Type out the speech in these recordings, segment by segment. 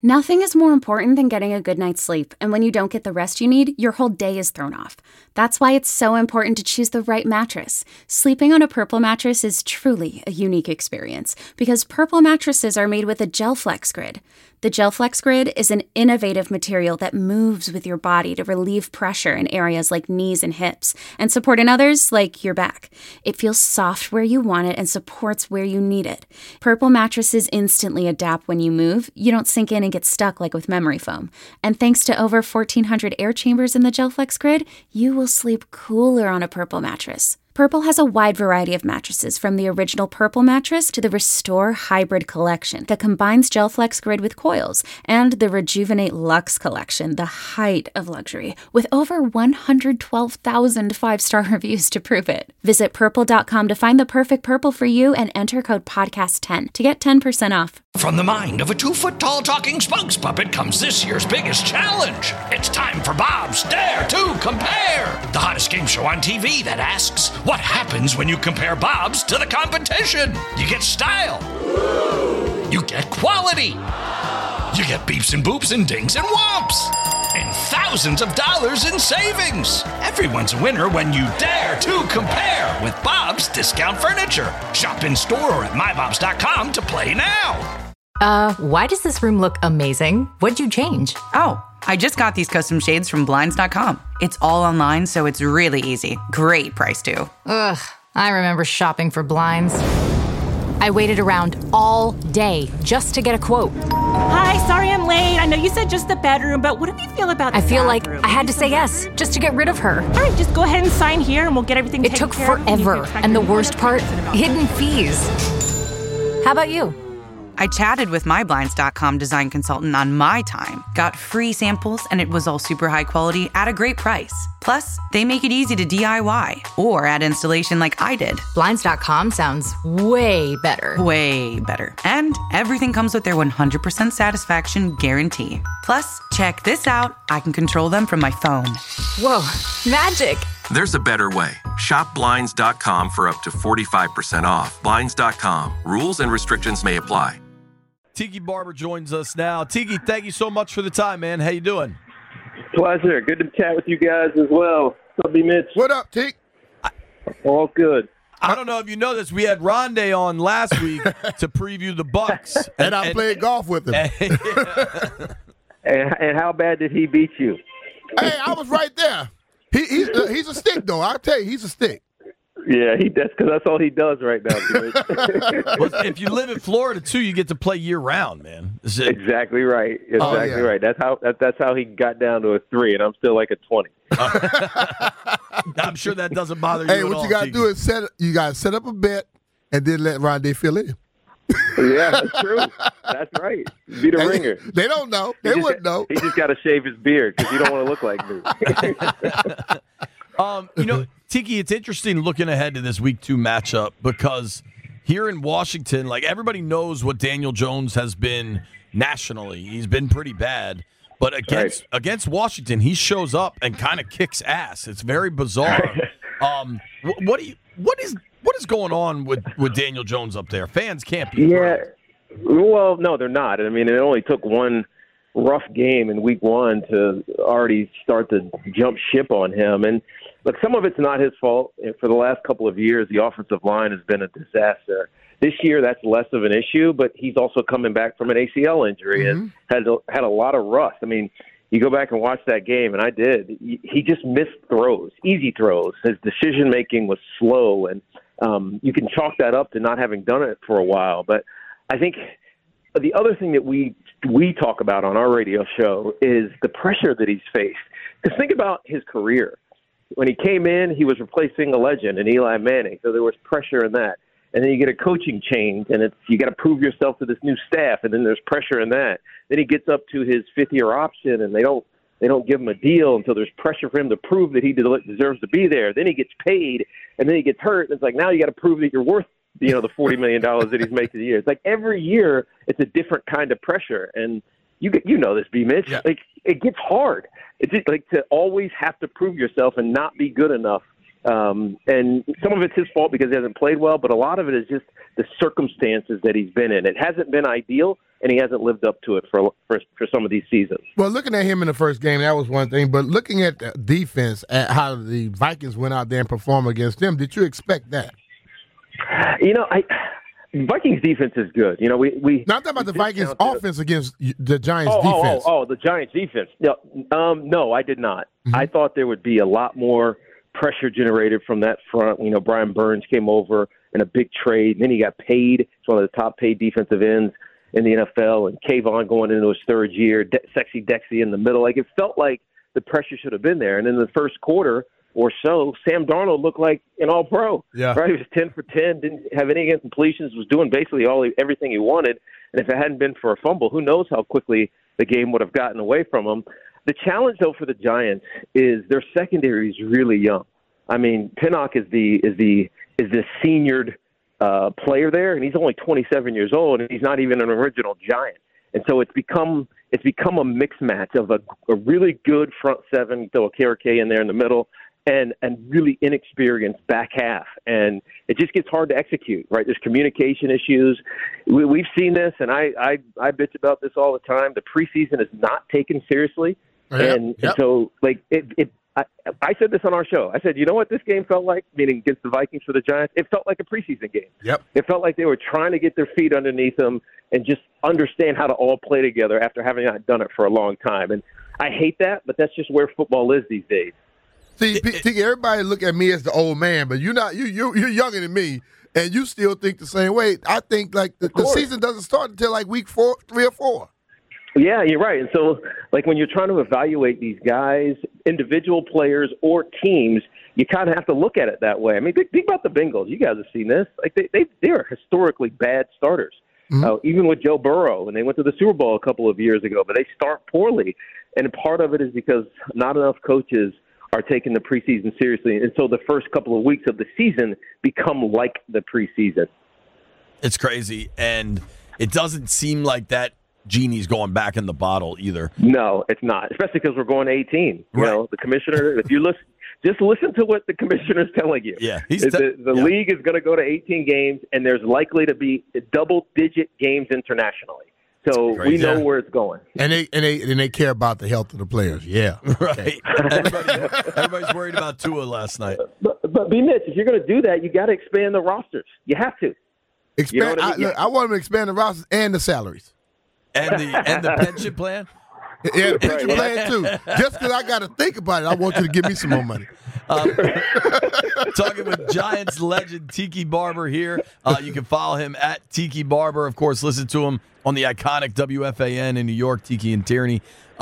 Nothing is more important than getting a good night's sleep, and when you don't get the rest you need, your whole day is thrown off. That's why it's so important to choose the right mattress. Sleeping on a Purple mattress is truly a unique experience, because Purple mattresses are made with a GelFlex Grid. The GelFlex Grid is an innovative material that moves with your body to relieve pressure in areas like knees and hips, and support in others like your back. It feels soft where you want it and supports where you need it. Purple mattresses instantly adapt when you move. You don't sink in and get stuck like with memory foam. And thanks to over 1,400 air chambers in the GelFlex Grid, you will sleep cooler on a Purple mattress. Purple has a wide variety of mattresses, from the original Purple mattress to the Restore Hybrid collection that combines GelFlex Grid with coils, and the Rejuvenate Luxe collection, the height of luxury, with over 112,000 five-star reviews to prove it. Visit purple.com to find the perfect Purple for you and enter code podcast10 to get 10% off. From the mind of a 2-foot-tall talking spokes puppet comes this year's biggest challenge. It's time for Bob's Dare to Compare, the hottest game show on TV that asks, what happens when you compare Bob's to the competition? You get style. You get quality. You get beeps and boops and dings and whomps. And thousands of dollars in savings. Everyone's a winner when you dare to compare with Bob's Discount Furniture. Shop in store or at mybobs.com to play now. Why does this room look amazing? What'd you change? Oh, I just got these custom shades from Blinds.com. It's all online, so it's really easy. Great price, too. Ugh, I remember shopping for blinds. I waited around all day just to get a quote. Hi, sorry I'm late. I know you said just the bedroom, but what do you feel about the I feel bathroom? like I had to say yes just to get rid of her. All right, just go ahead and sign here and we'll get everything It taken took care of. forever, and the worst part, hidden fees. How about you? I chatted with my Blinds.com design consultant on my time, got free samples, and it was all super high quality at a great price. Plus, they make it easy to DIY or add installation like I did. Blinds.com sounds way better. Way better. And everything comes with their 100% satisfaction guarantee. Plus, check this out. I can control them from my phone. Whoa, magic. There's a better way. Shop Blinds.com for up to 45% off. Blinds.com. Rules and restrictions may apply. Tiki Barber joins us now. Tiki, thank you so much for the time, man. How you doing? Pleasure. Good to chat with you guys as well. What's up, B. Mitch? What up, Tiki? All good. I don't know if you know this. We had Rondé on last week to preview the Bucks. And I played golf with him. And how bad did he beat you? Hey, I was right there. He's a stick, though. I'll tell you, he's a stick. Yeah, that's all he does right now. Well, if you live in Florida too, you get to play year round, man. Exactly right. Right. That's how he got down to a 3, and I'm still like a 20. I'm sure that doesn't bother you. Hey, at what all, you got to Tiki. do is set up a bet and then let Rondé fill in. Yeah, that's true. That's right. Be the ringer. They don't know. They wouldn't know. He just got to shave his beard because you don't want to look like me. Tiki, it's interesting looking ahead to this Week 2 matchup because here in Washington, like everybody knows what Daniel Jones has been nationally. He's been pretty bad. But against Washington, he shows up and kind of kicks ass. It's very bizarre. What is going on with Daniel Jones up there? Fans can't be. Yeah. Well, no, they're not. I mean, it only took one rough game in Week 1 to already start to jump ship on him. And look, some of it's not his fault. And for the last couple of years, the offensive line has been a disaster. This year, that's less of an issue, but he's also coming back from an ACL injury and had a lot of rust. I mean, you go back and watch that game, and I did. He just missed throws, easy throws. His decision-making was slow, and you can chalk that up to not having done it for a while. But I think the other thing that we talk about on our radio show is the pressure that he's faced. Because think about his career. When he came in, he was replacing a legend in Eli Manning, so there was pressure in that. And then you get a coaching change, and you got to prove yourself to this new staff, and then there's pressure in that. Then he gets up to his fifth-year option, and they don't give him a deal until there's pressure for him to prove that he deserves to be there. Then he gets paid, and then he gets hurt, and it's like now you got to prove that you're worth the $40 million that he's making a year. It's like every year it's a different kind of pressure, and you know this, B. Mitch. Yeah. Like it gets hard. It's just like to always have to prove yourself and not be good enough And some of it's his fault because he hasn't played well, but a lot of it is just the circumstances that he's been in. It hasn't been ideal, and he hasn't lived up to it for some of these seasons. Well, looking at him in the first game, that was one thing. But looking at the defense, at how the Vikings went out there and performed against them, did you expect that? Vikings defense is good. We not talking about the Vikings offense against the Giants defense. The Giants defense. No, I did not. Mm-hmm. I thought there would be a lot more pressure generated from that front. Brian Burns came over in a big trade, and then he got paid. He's one of the top paid defensive ends in the NFL, and Kayvon going into his third year, Sexy Dexy in the middle. It felt like the pressure should have been there. And in the first quarter or so, Sam Darnold looked like an all-pro. Yeah. Right? He was 10 for 10, didn't have any incompletions, was doing basically everything he wanted. And if it hadn't been for a fumble, who knows how quickly the game would have gotten away from him. The challenge, though, for the Giants is their secondary is really young. I mean, Pinnock is the seniored player there, and he's only 27 years old, and he's not even an original Giant. And so it's become a mixed match of a really good front seven, throw a KRK in there in the middle, and really inexperienced back half. And it just gets hard to execute, right? There's communication issues. We've seen this, and I bitch about this all the time. The preseason is not taken seriously. And so, I said this on our show. I said, you know what this game felt like, meaning against the Vikings for the Giants? It felt like a preseason game. Yep. It felt like they were trying to get their feet underneath them and just understand how to all play together after having not done it for a long time. And I hate that, but that's just where football is these days. See, everybody look at me as the old man, but you're younger than me, and you still think the same way. I think the season doesn't start until week 3 or 4. Yeah, you're right. And so, when you're trying to evaluate these guys, individual players or teams, you kind of have to look at it that way. I mean, think about the Bengals. You guys have seen this. They are historically bad starters, even with Joe Burrow, and they went to the Super Bowl a couple of years ago, but they start poorly. And part of it is because not enough coaches are taking the preseason seriously. And so the first couple of weeks of the season become like the preseason. It's crazy. And it doesn't seem like that genie's going back in the bottle either. No, it's not, especially because we're going to 18. You the commissioner, if you just listen to what the commissioner's telling you. Yeah, the league is going to go to 18 games, and there's likely to be double-digit games internationally. So we know where it's going. And they care about the health of the players. Yeah. Right. Everybody's worried about Tua last night. But B-Mitch, if you're going to do that, you got to expand the rosters. You have to. Expand. I want them to expand the rosters and the salaries. And the pension plan? Yeah, the pension plan, too. Just because I got to think about it, I want you to give me some more money. Talking with Giants legend Tiki Barber here. You can follow him at Tiki Barber. Of course, listen to him on the iconic WFAN in New York, Tiki and Tierney.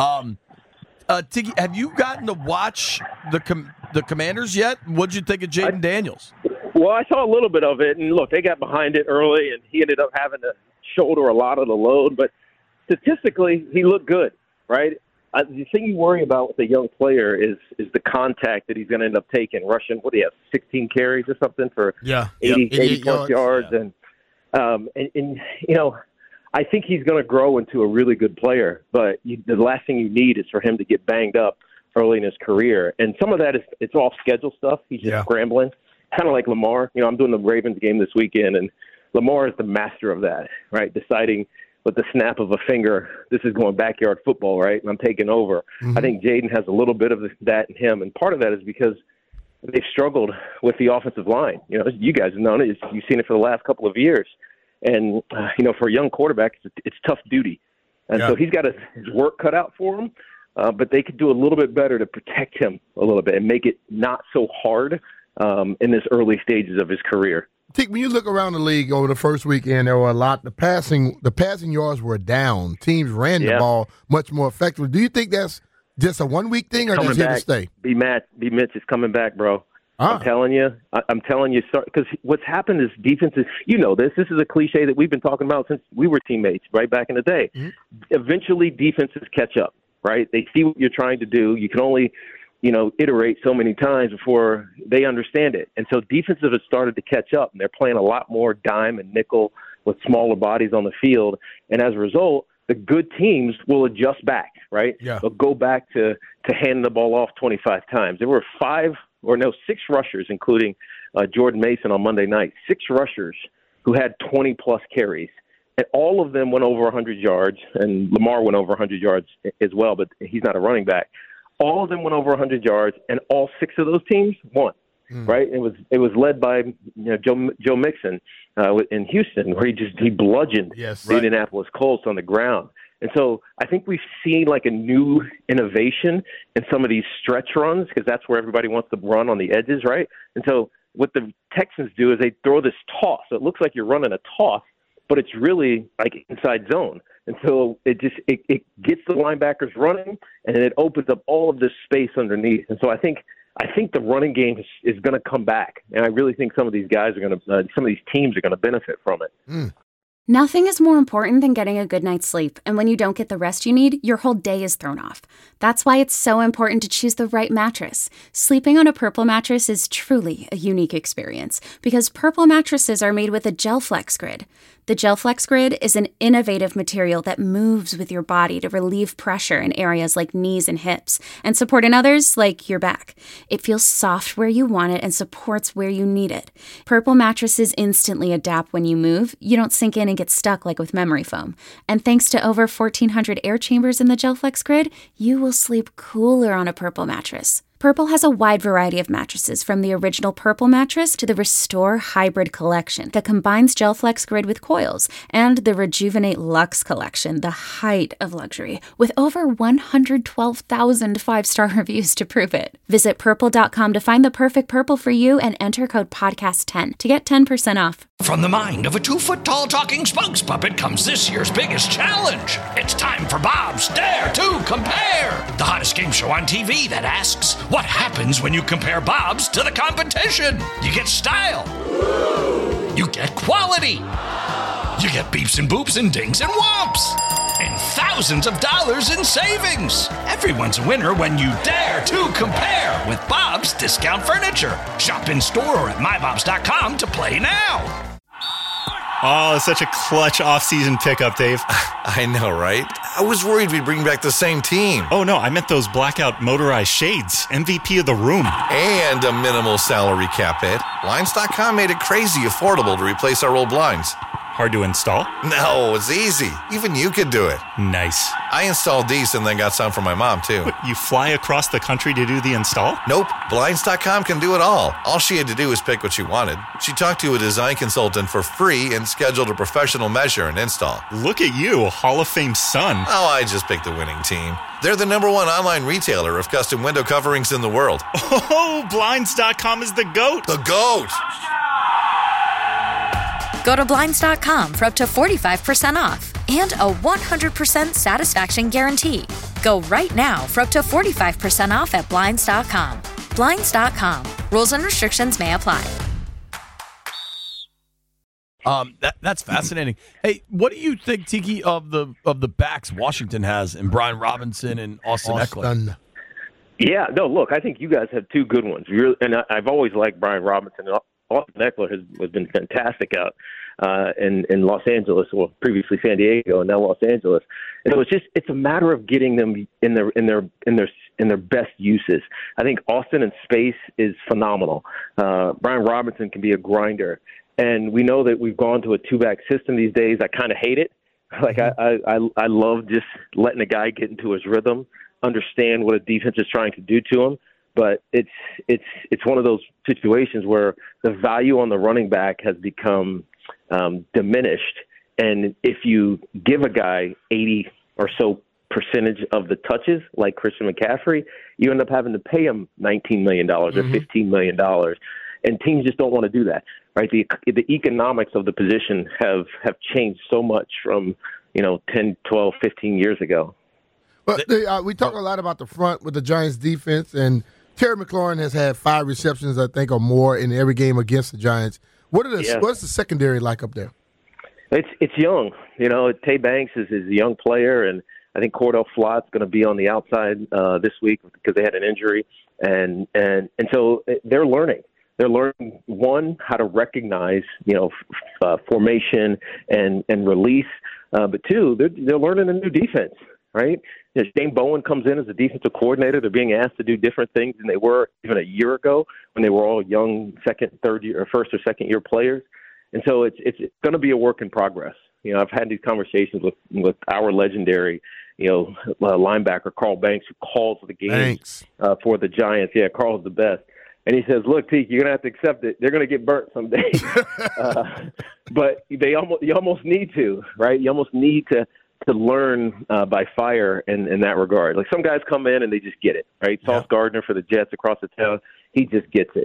Tiki, have you gotten to watch the Commanders yet? What'd you think of Jaden Daniels? Well, I saw a little bit of it, and look, they got behind it early, and he ended up having to shoulder a lot of the load, but statistically, he looked good, right? The thing you worry about with a young player is the contact that he's going to end up taking, rushing, 16 carries or something for 80-plus yards. Yeah. And I think he's going to grow into a really good player, but the last thing you need is for him to get banged up early in his career. And some of that is it's off schedule stuff. He's just scrambling, kind of like Lamar. I'm doing the Ravens game this weekend, and Lamar is the master of that, right? Deciding with the snap of a finger, this is going backyard football, right? And I'm taking over. Mm-hmm. I think Jaden has a little bit of that in him, and part of that is because they've struggled with the offensive line. You guys have known it. You've seen it for the last couple of years. And, for a young quarterback, it's tough duty. And so he's got his work cut out for him, but they could do a little bit better to protect him a little bit and make it not so hard in this early stages of his career. When you look around the league over the first weekend, there were a lot. The passing yards were down. Teams ran the ball much more effectively. Do you think that's just a 1 week thing, or that's here to stay? B-Mitch is coming back, bro. I'm telling you, because what's happened is defenses. This is a cliche that we've been talking about since we were teammates, right back in the day. Mm-hmm. Eventually, defenses catch up, right? They see what you're trying to do. You can only iterate so many times before they understand it. And so defenses have started to catch up, and they're playing a lot more dime and nickel with smaller bodies on the field. And as a result, the good teams will adjust back, right? Yeah. They'll go back to hand the ball off 25 times. There were 5 six rushers, including Jordan Mason on Monday night, 6 rushers who had 20-plus carries. And all of them went over 100 yards, and Lamar went over 100 yards as well, but he's not a running back. All of them went over 100 yards, and all 6 of those teams won. Right? It was led by Joe Mixon in Houston, where he bludgeoned the Indianapolis Colts on the ground. And so I think we've seen like a new innovation in some of these stretch runs, because that's where everybody wants to run on the edges, right? And so what the Texans do is they throw this toss. So it looks like you're running a toss, but it's really like inside zone. And so it gets the linebackers running, and then it opens up all of this space underneath. And so I think the running game is going to come back, and I really think some of these guys some of these teams are going to benefit from it. Nothing is more important than getting a good night's sleep, and when you don't get the rest you need, your whole day is thrown off. That's why it's so important to choose the right mattress. Sleeping on a Purple mattress is truly a unique experience, because Purple mattresses are made with a GelFlex Grid. The GelFlex Grid is an innovative material that moves with your body to relieve pressure in areas like knees and hips, and support in others like your back. It feels soft where you want it and supports where you need it. Purple mattresses instantly adapt when you move. You don't sink in and get stuck like with memory foam. And thanks to over 1,400 air chambers in the GelFlex Grid, you will sleep cooler on a Purple mattress. Purple has a wide variety of mattresses, from the original Purple mattress to the Restore Hybrid collection that combines GelFlex Grid with coils, and the Rejuvenate Luxe collection, the height of luxury, with over 112,000 5-star reviews to prove it. Visit Purple.com to find the perfect Purple for you and enter code PODCAST10 to get 10% off. From the mind of a 2-foot-tall talking spokes puppet comes this year's biggest challenge. It's time for Bob's Dare to Compare, the hottest game show on TV that asks, what happens when you compare Bob's to the competition? You get style. You get quality. You get beeps and boops and dings and whomps. And thousands of dollars in savings. Everyone's a winner when you dare to compare with Bob's Discount Furniture. Shop in store or at mybobs.com to play now. Oh, such a clutch off-season pickup, Dave. I know, right? I was worried we'd bring back the same team. Oh, no, I meant those blackout motorized shades. MVP of the room. And a minimal salary cap hit. Blinds.com made it crazy affordable to replace our old blinds. Hard to install? No, it's easy. Even you could do it. Nice. I installed these and then got some for my mom, too. But you fly across the country to do the install? Nope. Blinds.com can do it all. All she had to do was pick what she wanted. She talked to a design consultant for free and scheduled a professional measure and install. Look at you, Hall of Fame son. Oh, I just picked the winning team. They're the #1 online retailer of custom window coverings in the world. Oh, Blinds.com is the GOAT. The GOAT. Go to Blinds.com for up to 45% off and a 100% satisfaction guarantee. Go right now for up to 45% off at Blinds.com. Blinds.com. Rules and restrictions may apply. That's fascinating. Hey, what do you think, Tiki, of the backs Washington has in Brian Robinson and Austin Eckler? Yeah, no, look, I think you guys have 2 good ones. And I've always liked Brian Robinson. Austin Eckler has been fantastic out in Los Angeles, or previously San Diego, and now Los Angeles. And it's a matter of getting them in their best uses. I think Austin in space is phenomenal. Brian Robinson can be a grinder, and we know that we've gone to a 2-back system these days. I kind of hate it. Like I love just letting a guy get into his rhythm, understand what a defense is trying to do to him. But it's one of those situations where the value on the running back has become diminished, and if you give a guy 80 or so percentage of the touches, like Christian McCaffrey, you end up having to pay him $19 million or $15 million, and teams just don't want to do that. Right? The economics of the position have changed so much from 10, 12, 15 years ago. But we talk a lot about the front with the Giants defense, and Terry McLaurin has had 5 receptions, I think, or more in every game against the Giants. What's the secondary like up there? It's young. Tay Banks is a young player, and I think Cordell Flott's going to be on the outside this week because they had an injury, and so they're learning. They're learning, one, how to recognize formation and release, but two, they're learning a new defense. right? Shane Bowen comes in as a defensive coordinator. They're being asked to do different things than they were even a year ago when they were all young first or second year players. And so it's going to be a work in progress. I've had these conversations with our legendary, linebacker Carl Banks, who calls the games for the Giants. Yeah, Carl's the best. And he says, "Look, Teak, you're gonna have to accept it. They're gonna get burnt someday, but you almost need to, right? You almost need to learn by fire in that regard. Like some guys come in and they just get it, right? Sauce Gardner for the Jets across the town, he just gets it.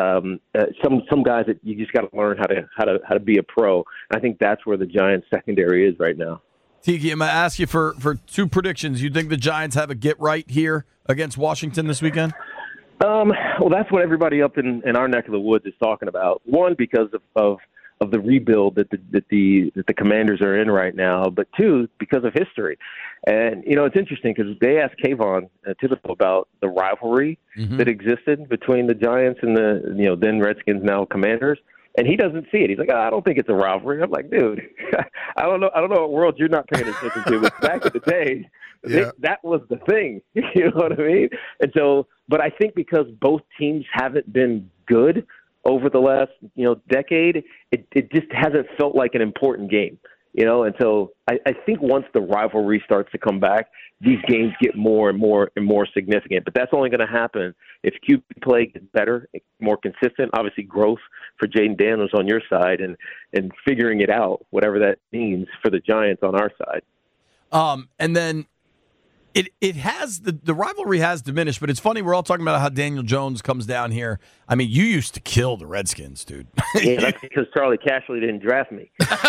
Some guys that you just got to learn how to be a pro. And I think that's where the Giants secondary is right now. Tiki, I'm going to ask you for two predictions. You think the Giants have a get right here against Washington this weekend? Well, that's what everybody up in our neck of the woods is talking about. One, because of the rebuild that the Commanders are in right now, but two, because of history. And it's interesting because they asked Kayvon Thibodeau about the rivalry that existed between the Giants and the then Redskins, now Commanders, and he doesn't see it. He's like, I don't think it's a rivalry. I'm like, dude, I don't know what world you're not paying attention to. But back in the day, that was the thing. You know what I mean? And so, but I think because both teams haven't been good over the last, decade, it just hasn't felt like an important game, and so I think once the rivalry starts to come back, these games get more and more and more significant. But that's only going to happen if QB play gets better, more consistent, obviously growth for Jaden Daniels on your side and figuring it out, whatever that means for the Giants on our side. And then It has the rivalry has diminished, but it's funny. We're all talking about how Daniel Jones comes down here. I mean, you used to kill the Redskins, dude. Yeah, that's because Charlie Cashley didn't draft me.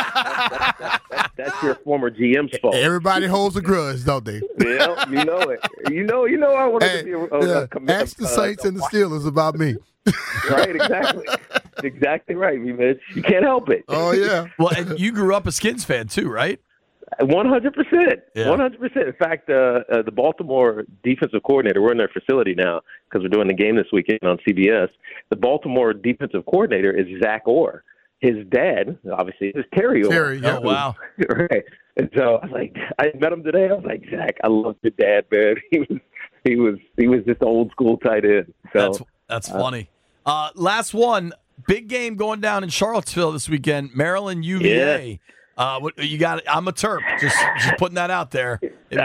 That's your former GM's fault. Everybody holds a grudge, don't they? Yeah, you know it. You know. I wanted to be ask the Saints and the Steelers about me. Right, exactly right, Mitch. You can't help it. Oh yeah. Well, and you grew up a Skins fan too, right? 100%. 100%. In fact, the Baltimore defensive coordinator, we're in their facility now because we're doing the game this weekend on CBS. The Baltimore defensive coordinator is Zach Orr. His dad, obviously, is Terry Orr. Terry, oh, wow. Right. And so I met him today. I was like, Zach, I love your dad, man. He was just old school tight end. So that's funny. Last one, big game going down in Charlottesville this weekend. Maryland UVA. Yeah. You got it. I'm a Terp. Just putting that out there.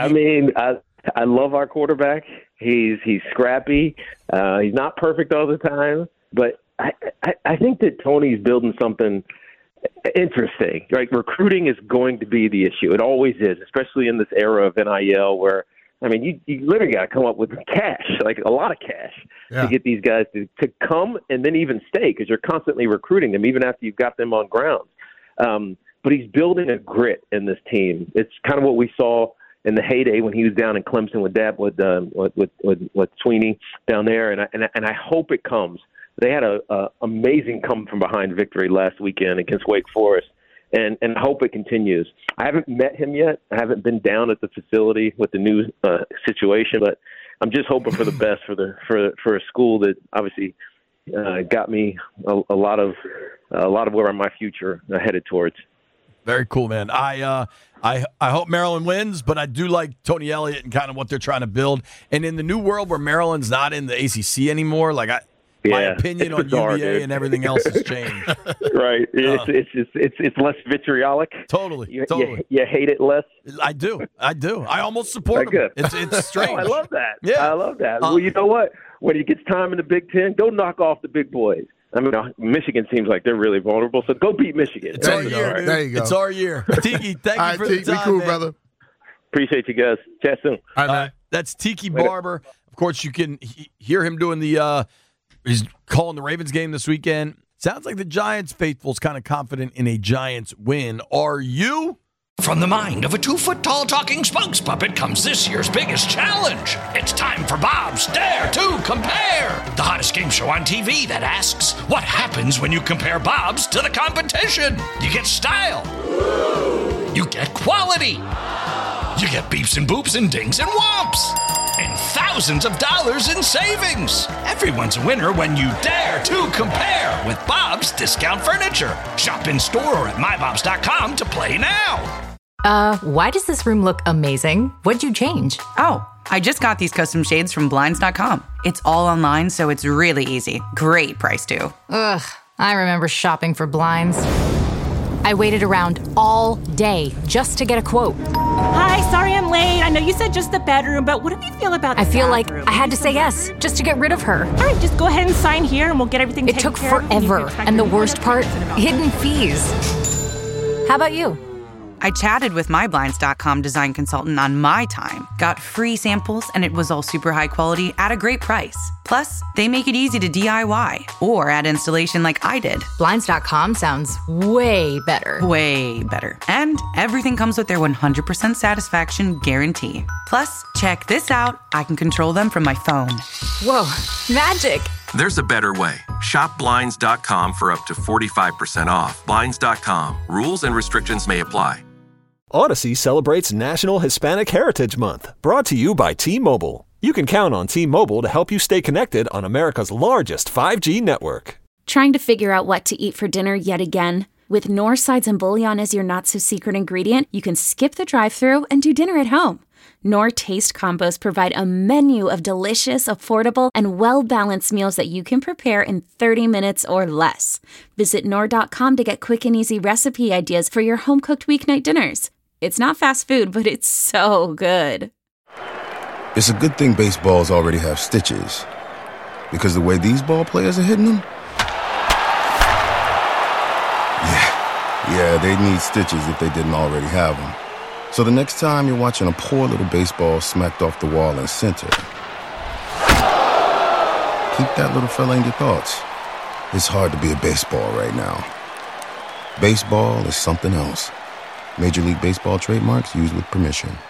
I love our quarterback. He's scrappy. He's not perfect all the time, but I think that Tony's building something interesting. Right, recruiting is going to be the issue. It always is, especially in this era of NIL, where you literally got to come up with cash, like a lot of cash, to get these guys to come and then even stay because you're constantly recruiting them even after you've got them on grounds. But he's building a grit in this team. It's kind of what we saw in the heyday when he was down in Clemson with Sweeney down there, and I hope it comes. They had a amazing come from behind victory last weekend against Wake Forest, and I hope it continues. I haven't met him yet. I haven't been down at the facility with the new situation, but I'm just hoping for the best for a school that obviously got me a lot of where my future headed towards. Very cool, man. I hope Maryland wins, but I do like Tony Elliott and kind of what they're trying to build. And in the new world where Maryland's not in the ACC anymore, my opinion on bizarre, UVA dude. And everything else has changed. Right. It's less vitriolic. Totally. You hate it less. I do. I almost support them. It's strange. Oh, I love that. Yeah. I love that. Well, you know what? When it gets time in the Big Ten, go knock off the big boys. Michigan seems like they're really vulnerable, so go beat Michigan. It's our year, dude. There you go. It's our year. Tiki, thank you for the time, be cool, man. brother. Appreciate you guys. Chat soon. All right, that's Tiki Barber. Of course, you can hear him doing he's calling the Ravens game this weekend. Sounds like the Giants faithful's kind of confident in a Giants win. Are you? From the mind of a 2-foot-tall talking spokes puppet comes this year's biggest challenge. It's time for Bob's Dare to Compare, the hottest game show on TV that asks, what happens when you compare Bob's to the competition? You get style. You get quality. You get beeps and boops and dings and whomps. And thousands of dollars in savings. Everyone's a winner when you dare to compare with Bob's Discount Furniture. Shop in store or at mybobs.com to play now. Why does this room look amazing? What'd you change? Oh, I just got these custom shades from Blinds.com. It's all online, so it's really easy. Great price, too. Ugh, I remember shopping for blinds. I waited around all day just to get a quote. Hi, sorry I'm late. I know you said just the bedroom, but what do you feel about the I feel bathroom? like I had to say yes just to get rid of her. All right, just go ahead and sign here and we'll get everything taken care of. It took forever, and the worst part, hidden fees. How about you? I chatted with my Blinds.com design consultant on my time, got free samples, and it was all super high quality at a great price. Plus, they make it easy to DIY or add installation like I did. Blinds.com sounds way better. Way better. And everything comes with their 100% satisfaction guarantee. Plus, check this out. I can control them from my phone. Whoa, magic. There's a better way. Shop Blinds.com for up to 45% off. Blinds.com. Rules and restrictions may apply. Odyssey celebrates National Hispanic Heritage Month, brought to you by T-Mobile. You can count on T-Mobile to help you stay connected on America's largest 5G network. Trying to figure out what to eat for dinner yet again? With Knorr sides and bouillon as your not-so-secret ingredient, you can skip the drive-thru and do dinner at home. Knorr Taste Combos provide a menu of delicious, affordable, and well-balanced meals that you can prepare in 30 minutes or less. Visit Knorr.com to get quick and easy recipe ideas for your home-cooked weeknight dinners. It's not fast food, but it's so good. It's a good thing baseballs already have stitches, because the way these ball players are hitting them, yeah, they'd need stitches if they didn't already have them. So the next time you're watching a poor little baseball smacked off the wall in center, keep that little fella in your thoughts. It's hard to be a baseball right now. Baseball is something else. Major League Baseball trademarks used with permission.